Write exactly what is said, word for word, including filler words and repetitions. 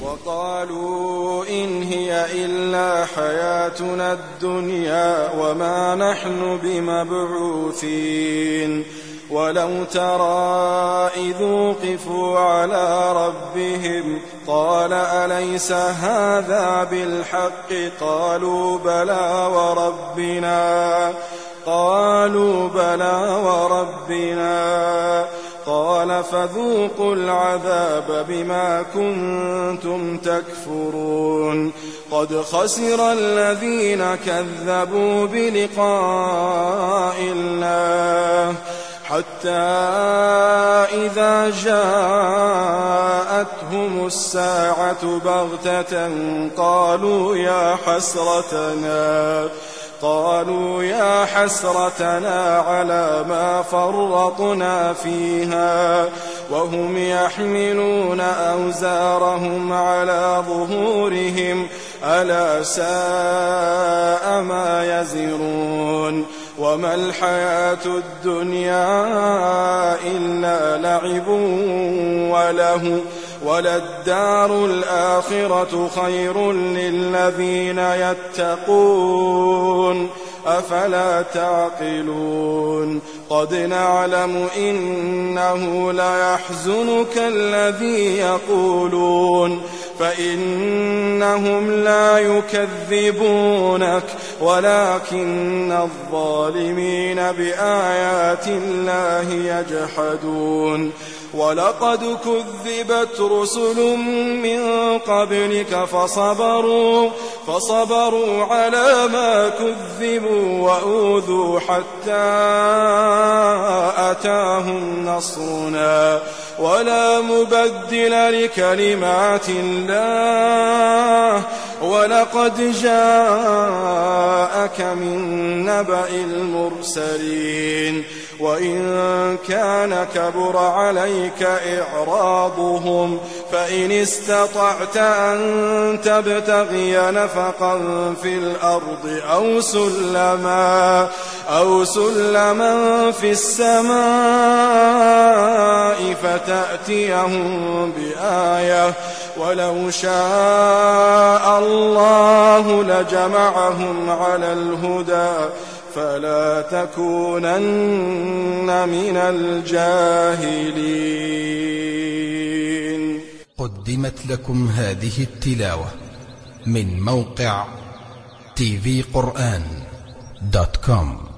وقالوا إن هي إلا حياتنا الدنيا وما نحن بمبعوثين ولو ترى إذ وقفوا على ربهم قال أليس هذا بالحق قالوا بلى وربنا قالوا بلى وربنا قال فذوقوا العذاب بما كنتم تكفرون قد خسر الذين كذبوا بلقاء الله حتى إذا جاءتهم الساعة بغتة قالوا يا حسرتنا قالوا يا حسرتنا على ما فرطنا فيها وهم يحملون أوزارهم على ظهورهم ألا ساء ما يزرون وما الحياة الدنيا إلا لعب وله وللدار الآخرة خير للذين يتقون أفلا تعقلون قد نعلم إنه ليحزنك الذي يقولون فإنهم لا يكذبونك ولكن الظالمين بآيات الله يجحدون ولقد كذبت رسل من قبلك فصبروا فصبروا على ما كذبوا وأوذوا حتى أتاهم نصرنا ولا مبدل لكلمات الله ولقد جاءك من نبأ المرسلين وإن كان كبر عليك إعراضهم فإن استطعت أن تبتغي نفقا في الأرض أو سلما أو سلما في السماء فتأتيهم بآية ولو شاء الله لجمعهم على الهدى فلا تكونن من الجاهلين. قدمت لكم هذه التلاوة من موقع تي في قرآن دوت كوم.